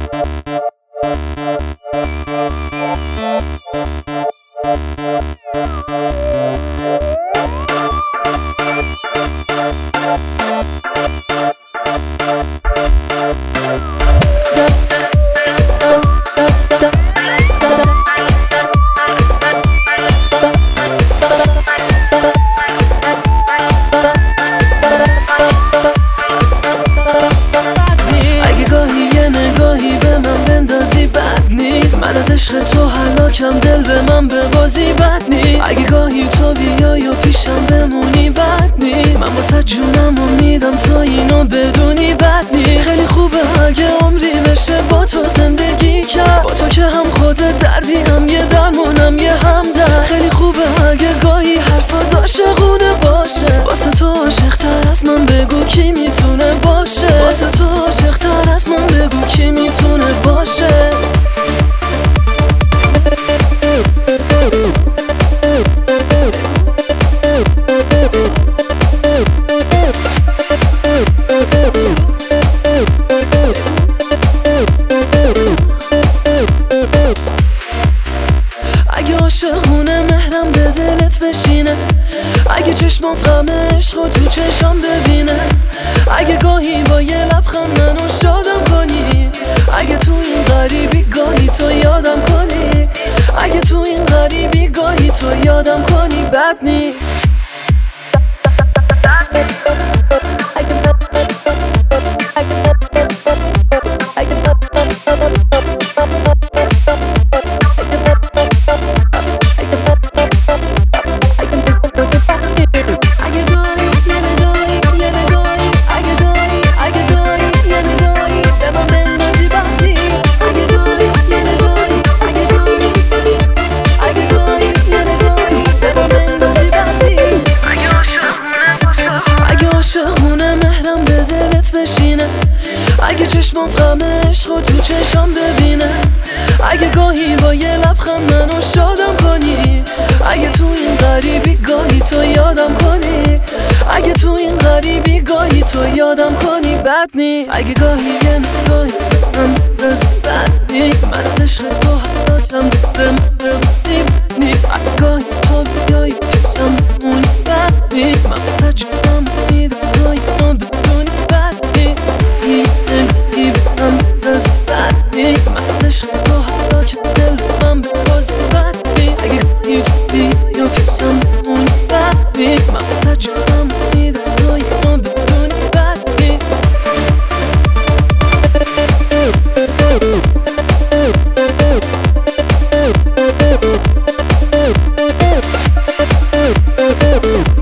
من از عشق تو هلاکم، دل به من به بازی بد نیست. اگه گاهی تو بیای و پیشم بمونی بد نیست. من واسه جونم و میدم تا اینو بدونی بد نیست. خیلی خوبه اگه عمری بشه با تو زندگی کرد، با تو که هم خودت دردی هم یه درمونم یه همدرد. خیلی خوبه اگه گاهی حرفات عاشقونه باشه. واسه تو عاشق‌تر از من بگو کی میتونه باشه. واسه تو عاشق‌تر از من بگو کی میتونه باشه. اگه عاشقونه مهرم به دلت بشینه، اگه چشمات غم عشق و تو چشم ببینه، اگه گاهی با یه لبخند منو شادم کنی، اگه تو این غریبی گاهی تو یادم کنی، اگه تو این غریبی گاهی تو یادم کنی بد نیست. اگه چشمات غم عشق و تو چشم ببینه، اگه گاهی با یه لبخند منو شادم کنی، اگه تو این غریبی گاهی تو یادم کنی، اگه تو این غریبی گاهی تو یادم کنی بد نیست. اگه گاهی یه نگاهی من بد نیست. من از عشق تو هلاکم، به من ببازی بد نیست. از گاهی تو بیایی پیشم بمونی بد نیست. من تا جونم میدم تا اینو بدونی بد نیست. یه من بد نیست. من از عشق تو هلاکم، دل من به بازی بد نیست. اگه گاهی تو بیایی پیشم بمونی بد نیست. من تا جونم میدم تا اینو بدونی بد نیست.